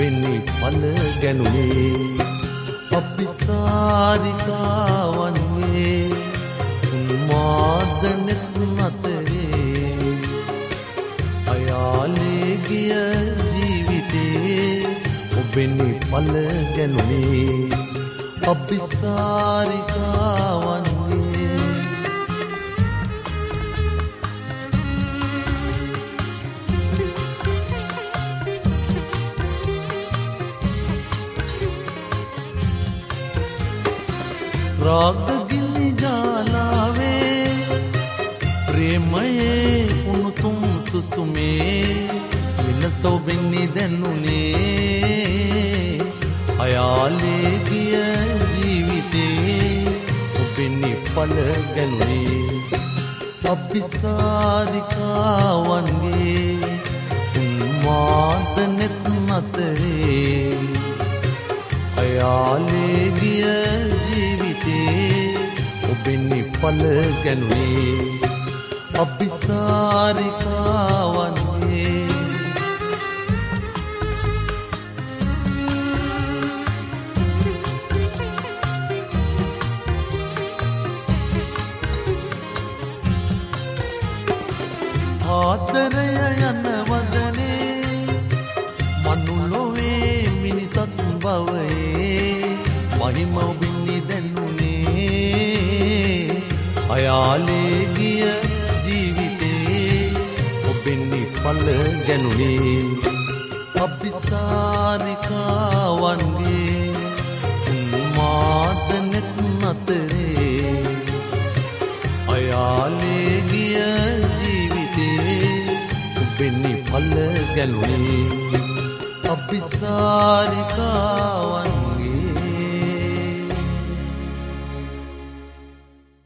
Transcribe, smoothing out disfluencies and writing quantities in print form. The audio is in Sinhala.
ඔබෙනි පල ගැනුනේ අපිසාරිකාවන්ගේ උන්මාදනෙත් අතරේ අයාලේ ගිය ජීවිතේ ඔබෙනි පල ගැනුනේ අපිසාරිකාවන්ගේ රාගගිනි ජාලාවේ ප්‍රේමයේ උණුසුම් සුසුමේ වෙනස ඔබෙනි දැනුනේ අයාලේ ගිය ජීවිතේ ඔබෙනි පල ගැනුනේ අපිසාරිකාවන්ගේ උන්මාදනෙත් අතරේ අයාලේ ගිය ඔබෙනි පල ගැනුනේ අපිසාරිකාවන්ගේ ආදරය යන වදනේ මනුලොවේ මිනිසත් බවයේ මහිම ඔබෙනි දැනුනේ අයාලේ ගිය ජීවිතේ ඔබෙනි පල ගැනුනේ අපිසාරිකාවන්ගේ උන්මාදනෙත් අතරේ අයාලේ ගිය ජීවිතේ ඔබෙනි පල ගැනුනේ අපිසාරිකාවන්ගේ